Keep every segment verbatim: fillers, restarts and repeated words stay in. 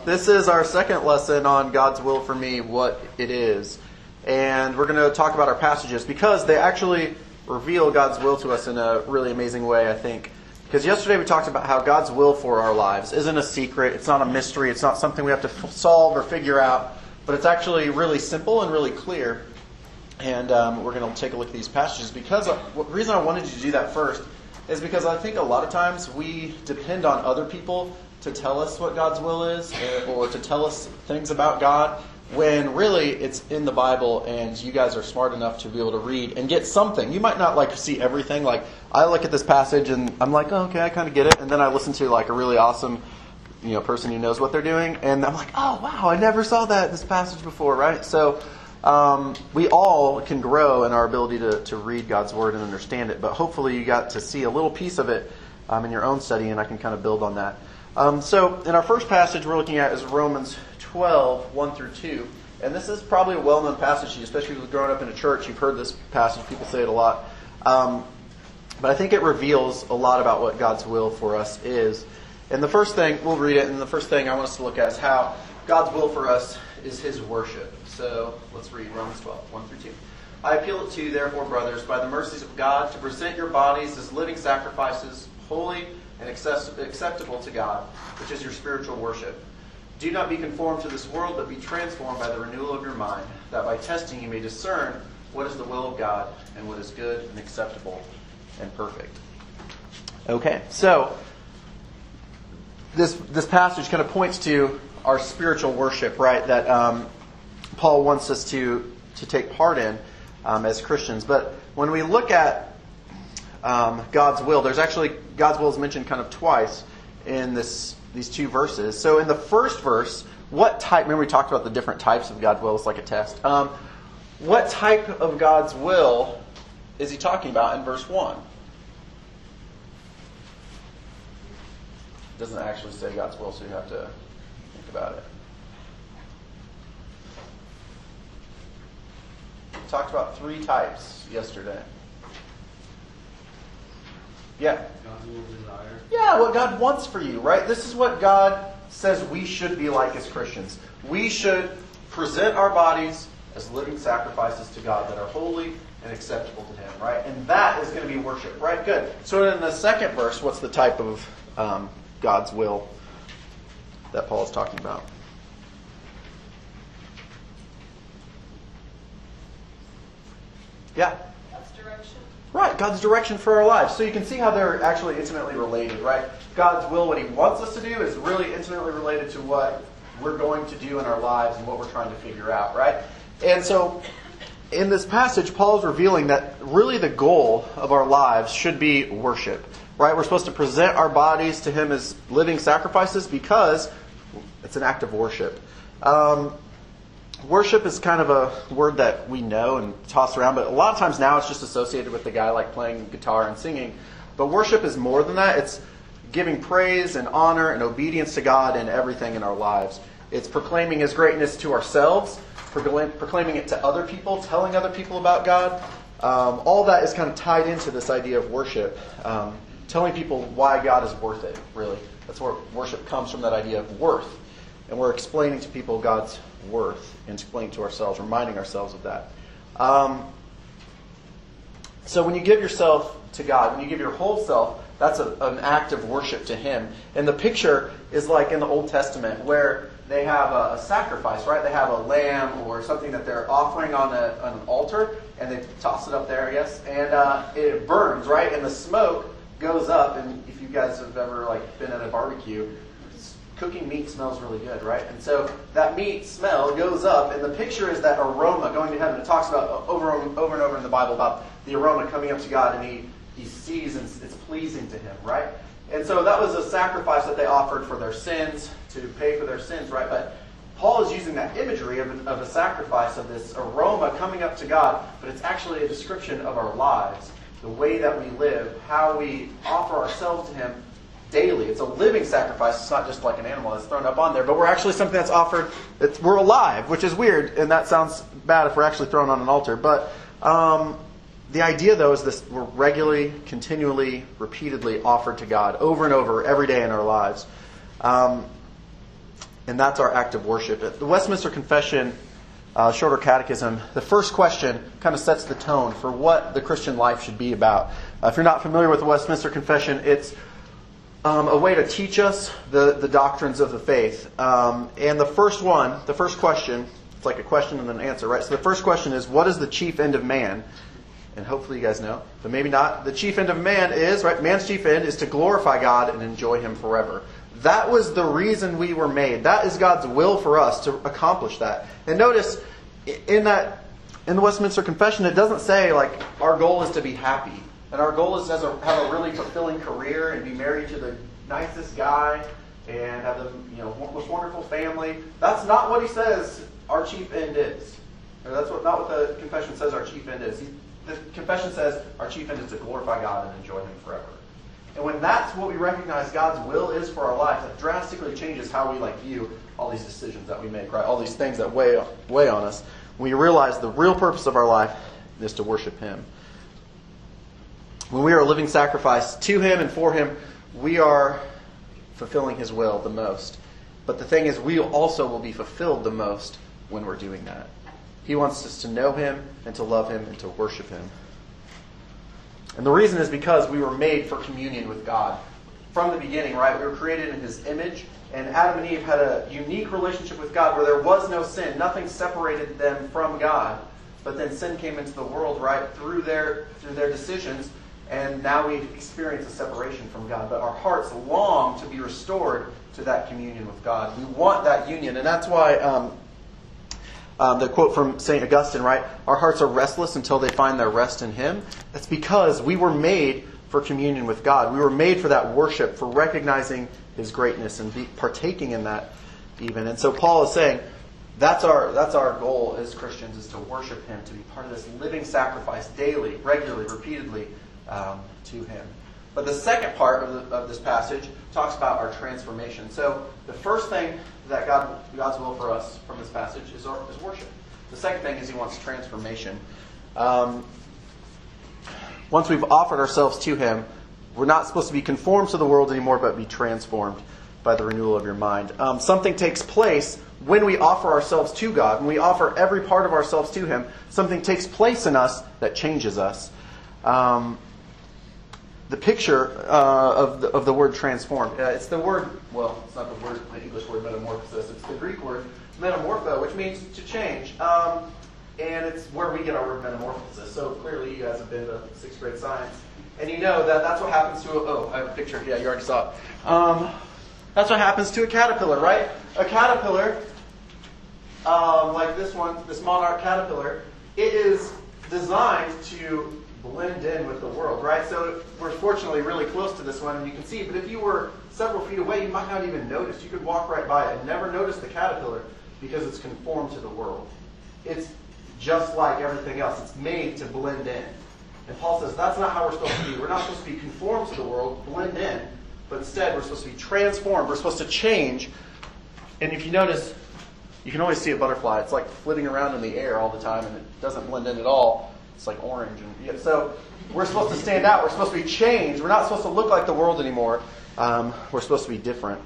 This is our second lesson on God's will for me, what it is. And we're going to talk about our passages because they actually reveal God's will to us in a really amazing way, I think. Because yesterday we talked about how God's will for our lives isn't a secret, it's not a mystery, it's not something we have to f- solve or figure out, but it's actually really simple and really clear. And um, we're going to take a look at these passages because uh, the reason I wanted you to do that first is because I think a lot of times we depend on other people to tell us what God's will is or to tell us things about God, when really it's in the Bible and you guys are smart enough to be able to read and get something. You might not like see everything. Like I look at this passage and I'm like, oh, okay, I kind of get it. And then I listen to like a really awesome, you know, person who knows what they're doing, and I'm like, oh wow, I never saw that this passage before, right? So um, we all can grow in our ability to, to read God's word and understand it. But hopefully you got to see a little piece of it um, in your own study, and I can kind of build on that. Um, so in our first passage we're looking at is Romans twelve, one through two. And this is probably a well-known passage to you, especially if you've grown up in a church. You've heard this passage. People say it a lot. Um, but I think it reveals a lot about what God's will for us is. And the first thing, we'll read it, and the first thing I want us to look at is how God's will for us is His worship. So let's read Romans twelve, one through two. I appeal to you, therefore, brothers, by the mercies of God, to present your bodies as living sacrifices, holy and acceptable to God, which is your spiritual worship. Do not be conformed to this world, but be transformed by the renewal of your mind, that by testing you may discern what is the will of God and what is good and acceptable and perfect. Okay, so this this passage kind of points to our spiritual worship, right? That um, Paul wants us to to take part in um, as Christians. But when we look at um, God's will, there's actually God's will is mentioned kind of twice in this. These two verses. So in the first verse, what type, remember we talked about the different types of God's will, it's like a test. Um, what type of God's will is he talking about in verse one? It doesn't actually say God's will, so you have to think about it. We talked about three types yesterday. Yeah. God's will desire. Yeah, what God wants for you, right? This is what God says we should be like as Christians. We should present our bodies as living sacrifices to God that are holy and acceptable to Him, right? And that is going to be worship, right? Good. So in the second verse, what's the type of um, God's will that Paul is talking about? Yeah. Right, God's direction for our lives. So you can see how they're actually intimately related, right? God's will, what He wants us to do, is really intimately related to what we're going to do in our lives and what we're trying to figure out, right? And so in this passage, Paul is revealing that really the goal of our lives should be worship, right? We're supposed to present our bodies to Him as living sacrifices because it's an act of worship. Um, Worship is kind of a word that we know and toss around, but a lot of times now it's just associated with the guy like playing guitar and singing. But worship is more than that. It's giving praise and honor and obedience to God in everything in our lives. It's proclaiming His greatness to ourselves, proclaiming it to other people, telling other people about God. Um, all that is kind of tied into this idea of worship. Um, telling people why God is worth it, really. That's where worship comes from, that idea of worth. And we're explaining to people God's worth and explaining to ourselves, reminding ourselves of that. Um, so when you give yourself to God, when you give your whole self, that's a, an act of worship to Him. And the picture is like in the Old Testament where they have a, a sacrifice, right? They have a lamb or something that they're offering on, a, on an altar, and they toss it up there, I guess, and uh, it burns, right? And the smoke goes up, and if you guys have ever like been at a barbecue, cooking meat smells really good, right? And so that meat smell goes up, and the picture is that aroma going to heaven. It talks about over, over and over in the Bible about the aroma coming up to God, and he, he sees and it's pleasing to Him, right? And so that was a sacrifice that they offered for their sins, to pay for their sins, right? But Paul is using that imagery of a, of a sacrifice, of this aroma coming up to God, but it's actually a description of our lives, the way that we live, how we offer ourselves to Him daily. It's a living sacrifice. It's not just like an animal that's thrown up on there, but we're actually something that's offered. It's, we're alive, which is weird, and that sounds bad if we're actually thrown on an altar. But um, the idea, though, is this: we're regularly, continually, repeatedly offered to God over and over every day in our lives. Um, And that's our act of worship. The Westminster Confession, uh, Shorter Catechism, the first question kind of sets the tone for what the Christian life should be about. Uh, if you're not familiar with the Westminster Confession, it's um, a way to teach us the, the doctrines of the faith. Um, and the first one, the first question, it's like a question and an answer, right? So the first question is, what is the chief end of man? And hopefully you guys know, but maybe not. The chief end of man is, right, man's chief end is to glorify God and enjoy Him forever. That was the reason we were made. That is God's will for us to accomplish that. And notice, in that, in the Westminster Confession, it doesn't say, like, our goal is to be happy. And our goal is to have a really fulfilling career and be married to the nicest guy and have the, you know, most wonderful family. That's not what he says our chief end is. Or that's what, not what the confession says our chief end is. He, the confession says our chief end is to glorify God and enjoy Him forever. And when that's what we recognize God's will is for our lives, that drastically changes how we like view all these decisions that we make, right? All these things that weigh, weigh on us. We realize the real purpose of our life is to worship Him. When we are a living sacrifice to Him and for Him, we are fulfilling His will the most. But the thing is, we also will be fulfilled the most when we're doing that. He wants us to know Him and to love Him and to worship Him. And the reason is because we were made for communion with God. From the beginning, right, we were created in His image, and Adam and Eve had a unique relationship with God where there was no sin. Nothing separated them from God. But then sin came into the world, right, through their through their decisions, and now we experience a separation from God. But our hearts long to be restored to that communion with God. We want that union, and that's why um, Um, the quote from Saint Augustine, right? Our hearts are restless until they find their rest in Him. That's because we were made for communion with God. We were made for that worship, for recognizing His greatness and be partaking in that even. And so Paul is saying that's our that's our goal as Christians, is to worship Him, to be part of this living sacrifice daily, regularly, repeatedly um, to Him. But the second part of, the, of this passage talks about our transformation. So the first thing that God, God's will for us from this passage is, our, is worship. The second thing is He wants transformation. Um, once we've offered ourselves to Him, we're not supposed to be conformed to the world anymore, but be transformed by the renewal of your mind. Um, something takes place when we offer ourselves to God. When we offer every part of ourselves to Him, something takes place in us that changes us. Um, The picture uh, of, the, of the word transformed. Uh, it's the word, well, it's not the word, the English word metamorphosis. It's the Greek word metamorpho, which means to change. Um, and it's where we get our word metamorphosis. So clearly you guys have been to sixth grade science. And you know that that's what happens to a, oh, I have a picture. Yeah, you already saw it. Um, that's what happens to a caterpillar, right? A caterpillar, um, like this one, this monarch caterpillar, it is designed to blend in with the world, right? So we're fortunately really close to this one, and you can see, but if you were several feet away, you might not even notice. You could walk right by it and never notice the caterpillar because it's conformed to the world. It's just like everything else. It's made to blend in. And Paul says that's not how we're supposed to be. We're not supposed to be conformed to the world, blend in, but instead we're supposed to be transformed. We're supposed to change. And if you notice, you can always see a butterfly. It's like flitting around in the air all the time, and it doesn't blend in at all. It's like orange. And yeah, so we're supposed to stand out. We're supposed to be changed. We're not supposed to look like the world anymore. Um, we're supposed to be different.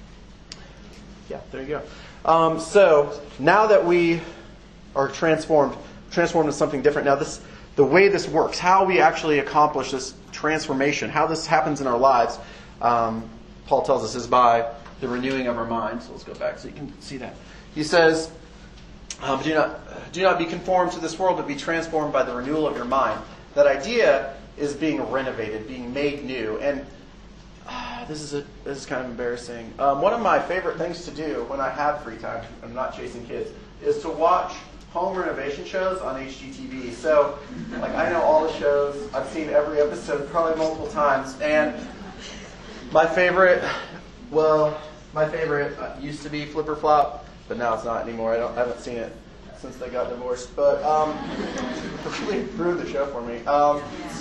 Yeah, there you go. Um, so now that we are transformed, transformed into something different. Now this, the way this works, how we actually accomplish this transformation, how this happens in our lives, um, Paul tells us is by the renewing of our minds. So let's go back so you can see that. He says, Um, do not do not be conformed to this world, but be transformed by the renewal of your mind. That idea is being renovated, being made new. And uh, this is a this is kind of embarrassing. Um, one of my favorite things to do when I have free time, I'm not chasing kids, is to watch home renovation shows on H G T V. So, like, I know all the shows. I've seen every episode probably multiple times. And my favorite, well, my favorite used to be Flipper Flop. But now it's not anymore. I don't. I haven't seen it since they got divorced. But um, it really ruined the show for me. Um,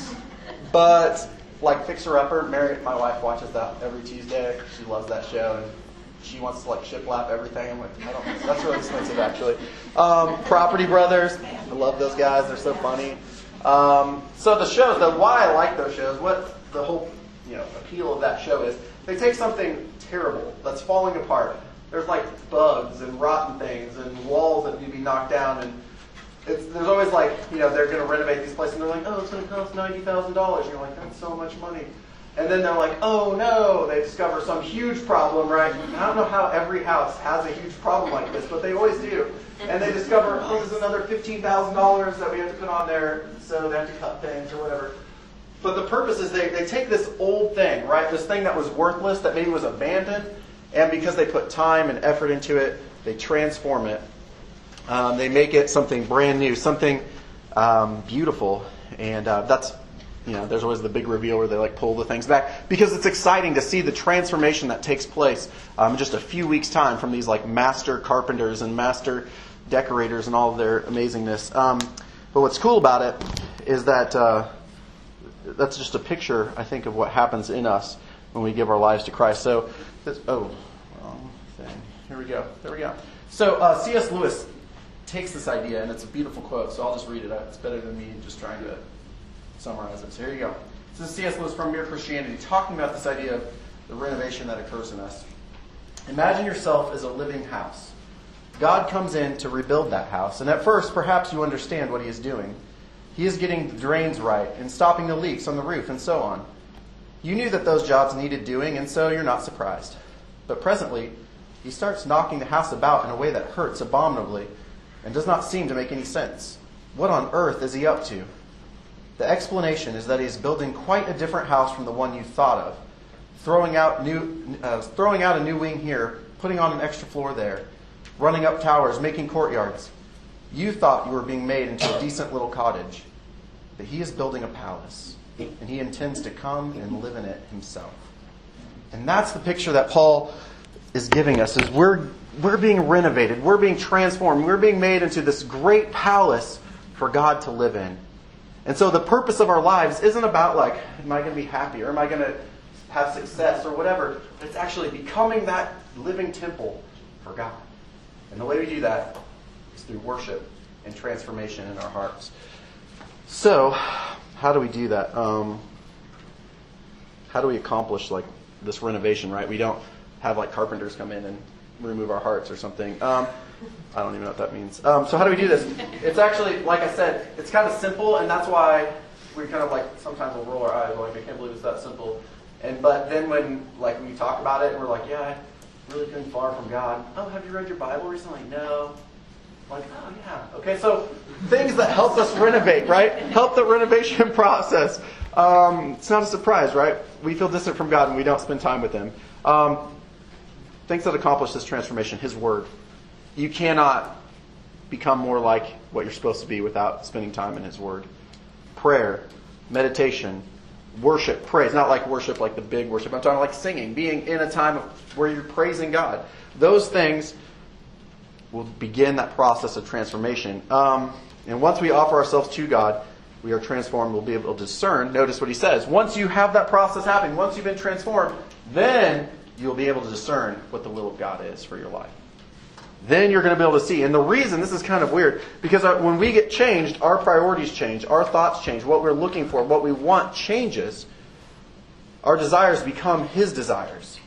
but like Fixer Upper, Mary, my wife, watches that every Tuesday. She loves that show, and she wants to like shiplap everything. I'm like, I don't. That's really expensive, actually. Um, Property Brothers, man, I love those guys. They're so funny. Um, so the shows, the why I like those shows, what the whole you know appeal of that show is, they take something terrible that's falling apart. there's like bugs and rotten things and walls that need to be knocked down, and it's, there's always like, you know, they're going to renovate these places, and they're like, oh, it's going to cost ninety thousand dollars. And you're like, that's so much money. And then they're like, oh no, they discover some huge problem, right? I don't know how every house has a huge problem like this, but they always do. And they discover, oh, there's another fifteen thousand dollars that we have to put on there, so they have to cut things or whatever. But the purpose is they, they take this old thing, right, this thing that was worthless, that maybe was abandoned, and because they put time and effort into it, they transform it. Um, they make it something brand new, something um, beautiful. And uh, that's, you know, there's always the big reveal where they like pull the things back, because it's exciting to see the transformation that takes place um, in just a few weeks' time from these like master carpenters and master decorators and all of their amazingness. Um, but what's cool about it is that uh, that's just a picture, I think, of what happens in us when we give our lives to Christ. So, this, oh, wrong thing. Here we go. There we go. So uh, C S Lewis takes this idea, and it's a beautiful quote, so I'll just read it out. It's better than me just trying to summarize it. So here you go. This is C S Lewis from Mere Christianity, talking about this idea of the renovation that occurs in us. Imagine yourself as a living house. God comes in to rebuild that house, and at first, perhaps you understand what he is doing. He is getting the drains right and stopping the leaks on the roof and so on. You knew that those jobs needed doing, and so you're not surprised. But presently, he starts knocking the house about in a way that hurts abominably and does not seem to make any sense. What on earth is he up to? The explanation is that he is building quite a different house from the one you thought of, throwing out new, uh, throwing out a new wing here, putting on an extra floor there, running up towers, making courtyards. You thought you were being made into a decent little cottage, but he is building a palace, and he intends to come and live in it himself. And that's the picture that Paul is giving us, is we're we're being renovated, we're being transformed, we're being made into this great palace for God to live in. And so the purpose of our lives isn't about like, am I going to be happy, or am I going to have success, or whatever. It's actually becoming that living temple for God. And the way we do that is through worship and transformation in our hearts. So, how do we do that? Um, how do we accomplish like this renovation, right? We don't have like carpenters come in and remove our hearts or something. Um, I don't even know what that means. Um, so how do we do this? It's actually, like I said, it's kind of simple, and that's why we kind of like sometimes we'll roll our eyes like, I can't believe it's that simple. And but then when like we talk about it and we're like, yeah, I really been far from God. Oh, have you read your Bible recently? No. Like, oh yeah. Okay, so things that help us renovate, right? Help the renovation process. Um, it's not a surprise, right? We feel distant from God and we don't spend time with Him. Um, things that accomplish this transformation, His Word. You cannot become more like what you're supposed to be without spending time in His Word. Prayer, meditation, worship, praise. Not like worship like the big worship. I'm talking like singing, being in a time of, where you're praising God. Those things will begin that process of transformation. Um, and once we offer ourselves to God, we are transformed. We'll be able to discern. Notice what he says. Once you have that process happening, once you've been transformed, then you'll be able to discern what the will of God is for your life. Then you're going to be able to see. And the reason, this is kind of weird, because when we get changed, our priorities change, our thoughts change, what we're looking for, what we want changes. Our desires become His desires.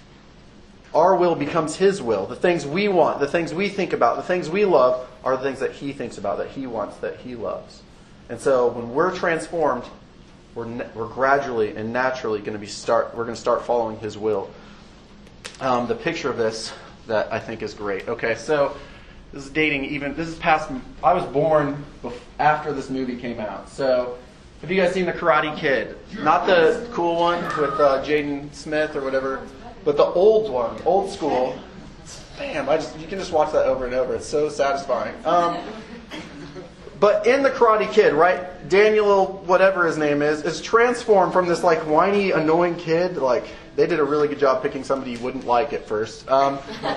Our will becomes His will. The things we want, the things we think about, the things we love are the things that He thinks about, that He wants, that He loves. And so when we're transformed, we're we're gradually and naturally going to be start. We're going to start following His will. Um, the picture of this that I think is great. Okay, so this is dating even. This is past. I was born before, after this movie came out. So have you guys seen The Karate Kid? Not the cool one with uh, Jaden Smith or whatever, but the old one, old school. Bam! I just you can just watch that over and over. It's so satisfying. Um, But in The Karate Kid, right, Daniel, whatever his name is, is transformed from this like whiny, annoying kid. Like, they did a really good job picking somebody you wouldn't like at first. Um,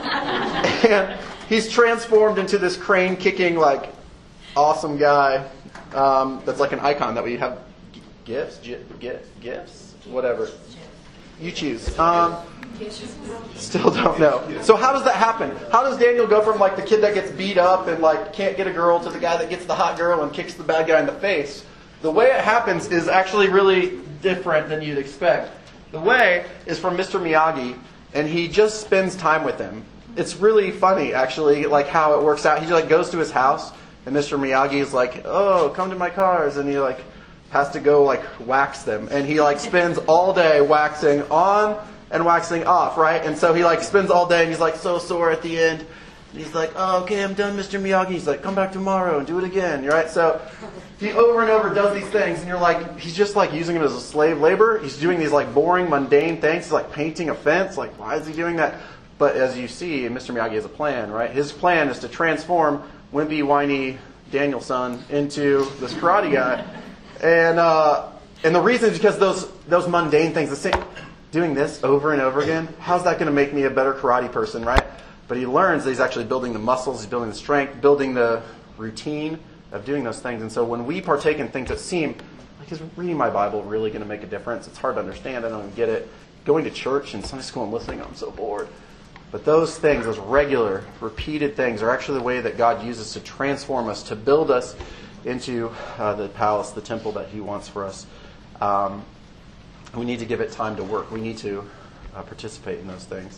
and he's transformed into this crane-kicking, like, awesome guy um, that's like an icon that we have gifts, gifts, gifts, whatever. You choose. Um, Still don't know. So how does that happen? How does Daniel go from like the kid that gets beat up and like can't get a girl to the guy that gets the hot girl and kicks the bad guy in the face? The way it happens is actually really different than you'd expect. The way is from Mister Miyagi, and he just spends time with him. it's really funny, actually, like how it works out. He like goes to his house, and Mister Miyagi is like, "Oh, come to my cars," and he like has to go like wax them, and he like spends all day waxing on and waxing off, right? And so he like spends all day, and he's like so sore at the end. And he's like, "Oh, okay, I'm done, Mister Miyagi." He's like, "Come back tomorrow and do it again," right? So he over and over does these things, and you're like, he's just like using it as a slave labor. He's doing these like boring, mundane things. He's like painting a fence. Like, why is he doing that? But as you see, Mister Miyagi has a plan, right? His plan is to transform wimpy, whiny Daniel-san into this karate guy. And uh, and the reason is because those those mundane things, the same, doing this over and over again, how's that going to make me a better karate person, right? But he learns that he's actually building the muscles, he's building the strength, building the routine of doing those things. And so when we partake in things that seem like, is reading my Bible really going to make a difference? It's hard to understand, I don't even get it. Going to church and Sunday school and listening, I'm so bored. But those things, those regular, repeated things, are actually the way that God uses to transform us, to build us into uh, the palace, the temple that He wants for us. Um, we need to give it time to work. We need to uh, participate in those things.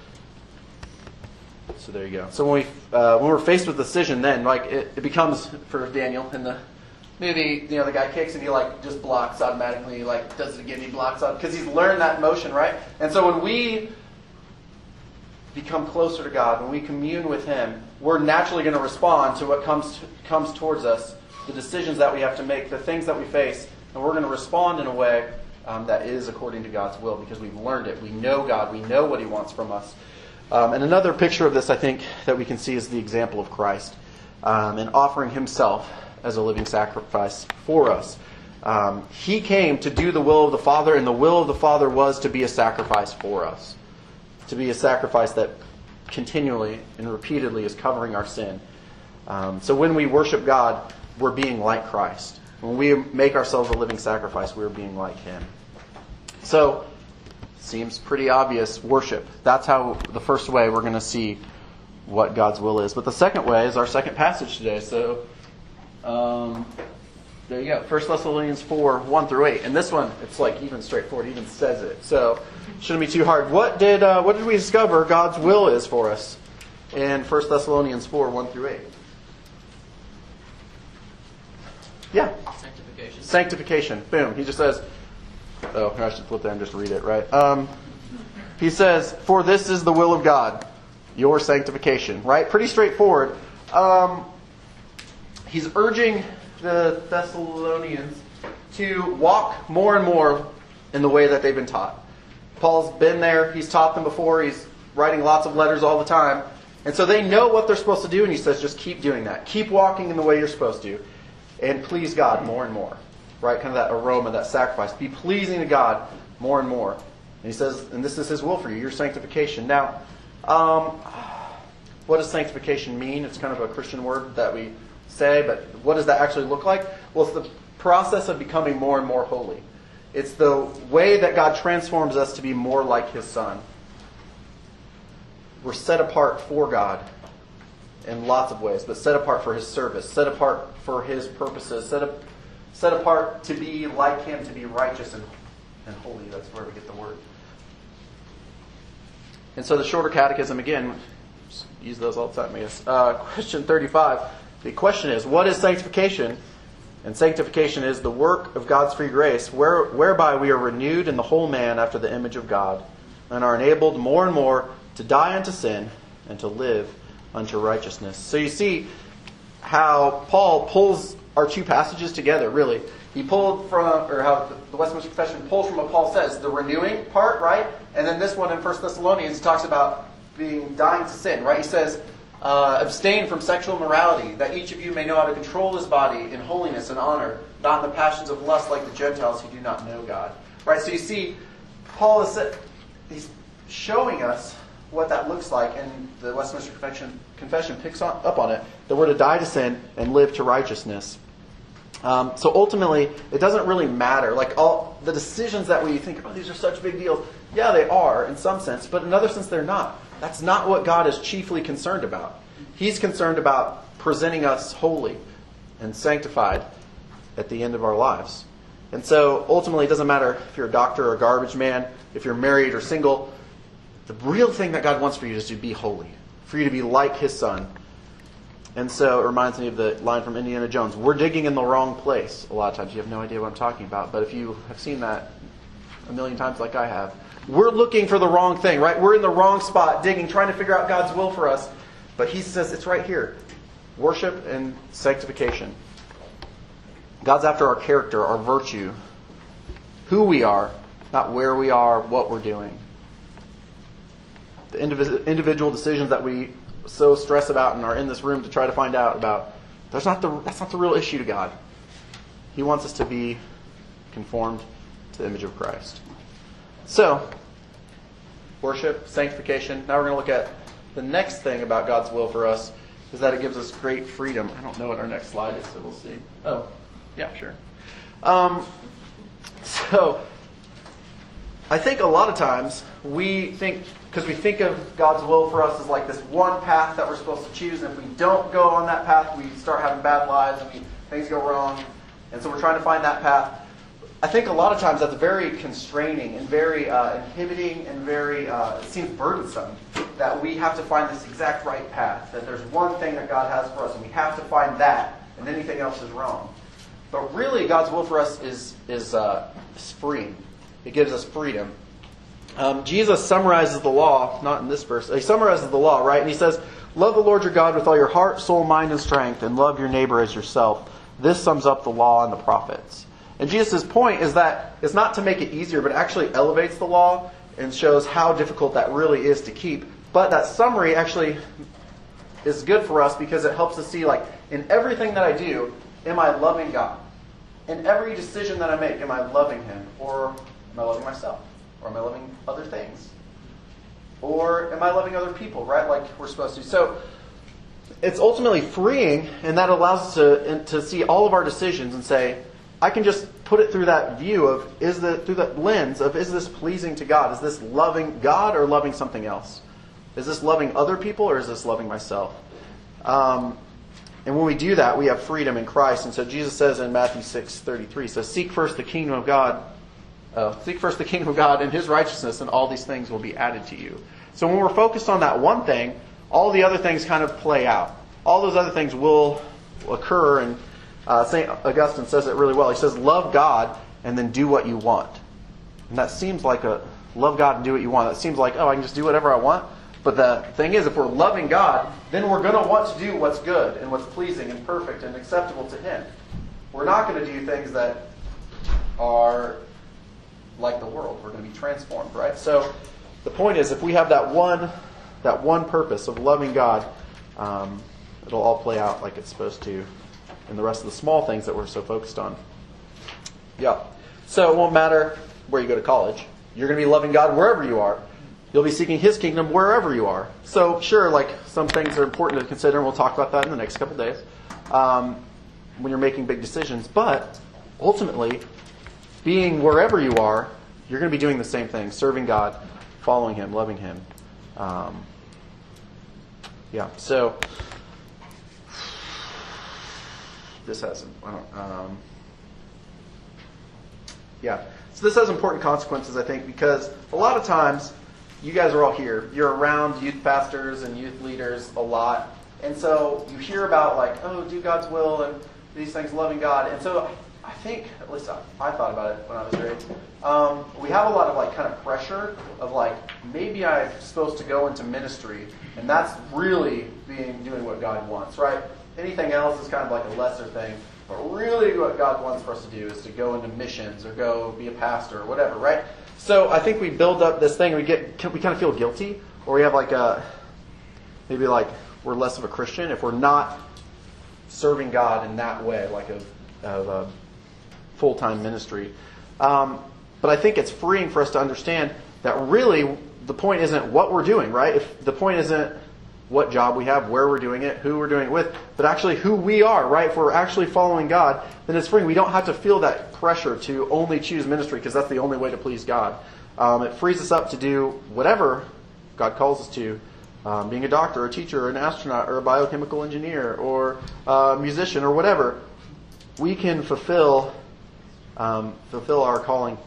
So there you go. So when we uh, when we're faced with decision, then like it, it becomes for Daniel in the movie, you know, the guy kicks and he like just blocks automatically. He like does it again, he blocks out because he's learned that motion, right? And so when we become closer to God, when we commune with Him, we're naturally going to respond to what comes to, comes towards us, the decisions that we have to make, the things that we face, and we're going to respond in a way um, that is according to God's will because we've learned it. We know God. We know what He wants from us. Um, and another picture of this, I think, that we can see is the example of Christ um, and offering Himself as a living sacrifice for us. Um, he came to do the will of the Father, and the will of the Father was to be a sacrifice for us. To be a sacrifice that continually and repeatedly is covering our sin. Um, so when we worship God, we're being like Christ. When we make ourselves a living sacrifice, we're being like Him. So, seems pretty obvious, worship. That's how the first way we're going to see what God's will is. But the second way is our second passage today. So, um, there you go. First Thessalonians four, one through eight. And this one, it's like even straightforward. It even says it. So, shouldn't be too hard. What did uh, what did we discover God's will is for us in First Thessalonians four, one through eight? Yeah. Sanctification. Sanctification. Boom. He just says, oh, I should flip that and just read it, right? Um, he says, "For this is the will of God, your sanctification." Right? Pretty straightforward. Um, he's urging the Thessalonians to walk more and more in the way that they've been taught. Paul's been there. He's taught them before. He's writing lots of letters all the time. And so they know what they're supposed to do. And he says, just keep doing that. Keep walking in the way you're supposed to. And please God more and more. Right? Kind of that aroma, that sacrifice. Be pleasing to God more and more. And he says, and this is His will for you, your sanctification. Now, um, what does sanctification mean? It's kind of a Christian word that we say, but what does that actually look like? Well, it's the process of becoming more and more holy. It's the way that God transforms us to be more like His Son. We're set apart for God in lots of ways, but set apart for His service, set apart for His purposes, set, up, set apart to be like Him, to be righteous and, and holy. That's where we get the word. And so the Shorter Catechism, again, use those all the time, I guess. Uh, question thirty-five. The question is, what is sanctification? And sanctification is the work of God's free grace, where, whereby we are renewed in the whole man after the image of God, and are enabled more and more to die unto sin and to live unto righteousness. So you see how Paul pulls our two passages together, really. He pulled from, or how the Westminster Confession pulls from what Paul says, the renewing part, right? And then this one in First Thessalonians, he talks about being dying to sin, right? He says, Uh, abstain from sexual immorality, that each of you may know how to control his body in holiness and honor, not in the passions of lust like the Gentiles who do not know God. Right? So you see, Paul is he's showing us what that looks like, and the Westminster Confession, Confession picks on, up on it, that we're to die to sin and live to righteousness. Um, so ultimately, it doesn't really matter. Like all the decisions that we think, oh, these are such big deals. Yeah, they are in some sense, but in another sense, they're not. That's not what God is chiefly concerned about. He's concerned about presenting us holy and sanctified at the end of our lives. And so ultimately, it doesn't matter if you're a doctor or a garbage man, if you're married or single. The real thing that God wants for you is to be holy. for you to be like his son. And so it reminds me of the line from Indiana Jones. We're digging in the wrong place. A lot of times you have no idea what I'm talking about. But if you have seen that a million times like I have, we're looking for the wrong thing, right? We're in the wrong spot, digging, trying to figure out God's will for us. But he says it's right here. Worship and sanctification. God's after our character, our virtue, who we are, not where we are, what we're doing. The indiv- individual decisions that we so stress about and are in this room to try to find out about, that's not the, that's not the real issue to God. He wants us to be conformed to the image of Christ. So, worship, sanctification. Now we're going to look at the next thing about God's will for us, is that it gives us great freedom. I don't know what our next slide is, so we'll see. Oh, yeah, sure. Um, so, I think a lot of times we think, because we think of God's will for us as like this one path that we're supposed to choose, and if we don't go on that path, we start having bad lives, and we, things go wrong, and so we're trying to find that path. I think a lot of times that's very constraining and very uh, inhibiting and very, uh, it seems burdensome that we have to find this exact right path, that there's one thing that God has for us, and we have to find that, and anything else is wrong. But really, God's will for us is, is, uh, is free. It gives us freedom. Um, Jesus summarizes the law, not in this verse, he summarizes the law, right? And he says, love the Lord your God with all your heart, soul, mind, and strength, and love your neighbor as yourself. This sums up the law and the prophets. And Jesus' point is that it's not to make it easier, but actually elevates the law and shows how difficult that really is to keep. But that summary actually is good for us because it helps us see, like, in everything that I do, am I loving God? In every decision that I make, am I loving Him? Or am I loving myself? Or am I loving other things? Or am I loving other people, right? Like we're supposed to. So it's ultimately freeing, and that allows us to, to see all of our decisions and say, I can just put it through that view of, is the through that lens of, is this pleasing to God? Is this loving God or loving something else? Is this loving other people or is this loving myself? Um, and when we do that, we have freedom in Christ. And so Jesus says in Matthew six thirty-three, says, seek first the kingdom of God. Uh, seek first the kingdom of God and His righteousness, and all these things will be added to you. So when we're focused on that one thing, all the other things kind of play out. All those other things will occur, and uh, Saint Augustine says it really well. He says, love God and then do what you want. And that seems like a, love God and do what you want. That seems like, oh, I can just do whatever I want. But the thing is, if we're loving God, then we're going to want to do what's good and what's pleasing and perfect and acceptable to Him. We're not going to do things that are like the world. We're going to be transformed, right? So the point is, if we have that one, that one purpose of loving God, um, it'll all play out like it's supposed to in the rest of the small things that we're so focused on. Yeah. So it won't matter where you go to college. You're going to be loving God wherever you are. You'll be seeking His kingdom wherever you are. So sure, like some things are important to consider, and we'll talk about that in the next couple days um, when you're making big decisions. But ultimately, being wherever you are, you're going to be doing the same thing, serving God, following Him, loving Him. Um, yeah, so this has, I don't, um, yeah, so this has important consequences, I think, because a lot of times, you guys are all here. You're around youth pastors and youth leaders a lot, and so you hear about like, oh, do God's will and these things, loving God, and so I think, at least I, I thought about it when I was raised, um, we have a lot of like kind of pressure of like, maybe I'm supposed to go into ministry, and that's really being doing what God wants, right? Anything else is kind of like a lesser thing, but really what God wants for us to do is to go into missions or go be a pastor or whatever, right? So I think we build up this thing, and we get we kind of feel guilty, or we have like a, maybe like we're less of a Christian if we're not serving God in that way, like a, of a full-time ministry. Um, but I think it's freeing for us to understand that really the point isn't what we're doing, right? If the point isn't what job we have, where we're doing it, who we're doing it with, but actually who we are, right? If we're actually following God, then it's freeing. We don't have to feel that pressure to only choose ministry because that's the only way to please God. Um, it frees us up to do whatever God calls us to. Um, being a doctor, or a teacher, or an astronaut, or a biochemical engineer, or a musician, or whatever. We can fulfill um, fulfill our calling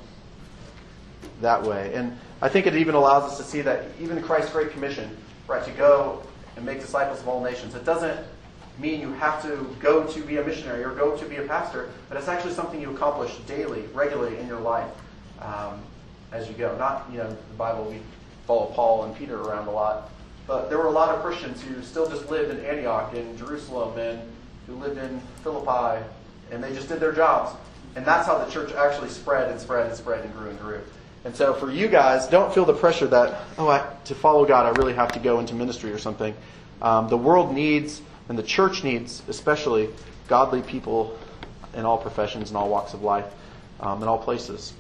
that way. And I think it even allows us to see that even Christ's Great Commission, right, to go and make disciples of all nations. It doesn't mean you have to go to be a missionary or go to be a pastor, but it's actually something you accomplish daily, regularly in your life um, as you go. Not, you know, the Bible, we follow Paul and Peter around a lot, but there were a lot of Christians who still just lived in Antioch, in Jerusalem, and who lived in Philippi, and they just did their jobs. And that's how the church actually spread and spread and spread and grew and grew. And so for you guys, don't feel the pressure that, oh, I, to follow God, I really have to go into ministry or something. Um, the world needs, and the church needs, especially, godly people in all professions and all walks of life, um, in all places.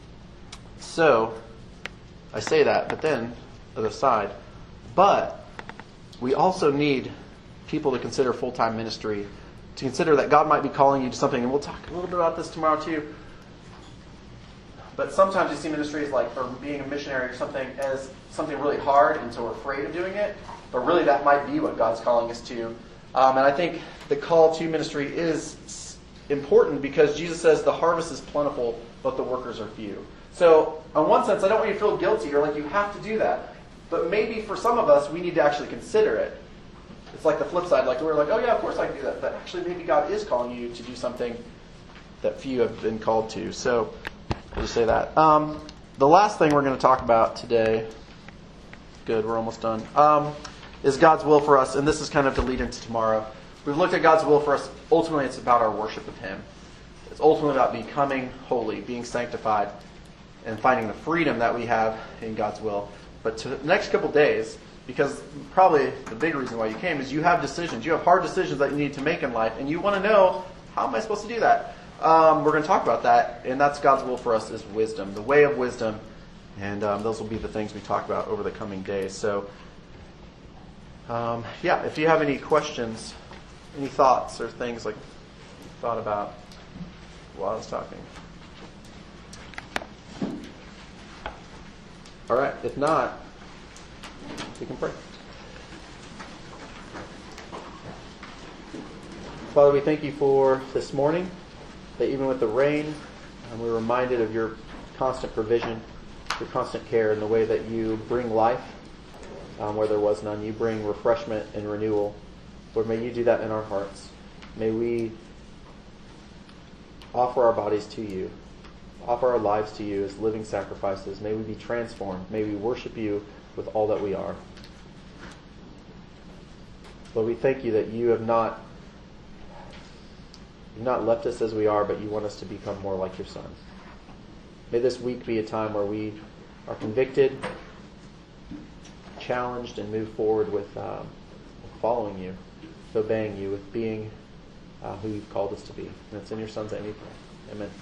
So, I say that, but then, at the side, but we also need people to consider full-time ministry, to consider that God might be calling you to something, and we'll talk a little bit about this tomorrow too. But sometimes you see ministries like, or being a missionary or something, as something really hard, and so we're afraid of doing it. But really, that might be what God's calling us to. Um, and I think the call to ministry is important because Jesus says the harvest is plentiful, but the workers are few. So, in one sense, I don't want you to feel guilty or like you have to do that. But maybe for some of us, we need to actually consider it. It's like the flip side. Like we're like, oh yeah, of course I can do that. But actually, maybe God is calling you to do something that few have been called to. So, I'll just say that. Um, the last thing we're going to talk about today, good, we're almost done, um, is God's will for us. And this is kind of to lead into tomorrow. We've looked at God's will for us. Ultimately, it's about our worship of Him. It's ultimately about becoming holy, being sanctified, and finding the freedom that we have in God's will. But to the next couple days, because probably the big reason why you came is you have decisions. You have hard decisions that you need to make in life, and you want to know, how am I supposed to do that? Um, we're going to talk about that, and that's God's will for us is wisdom, the way of wisdom, and um, those will be the things we talk about over the coming days. So, um, yeah, if you have any questions, any thoughts or things like you thought about while I was talking. All right, if not, we can pray. Father, we thank you for this morning, that even with the rain, um, we're reminded of your constant provision, your constant care, and the way that you bring life um, where there was none. You bring refreshment and renewal. Lord, may you do that in our hearts. May we offer our bodies to you, offer our lives to you as living sacrifices. May we be transformed. May we worship you with all that we are. Lord, we thank you that you have not you've not left us as we are, but you want us to become more like your Son. May this week be a time where we are convicted, challenged, and move forward with um, following you, with obeying you, with being uh, who you've called us to be. And it's in your Son's name we pray. Amen.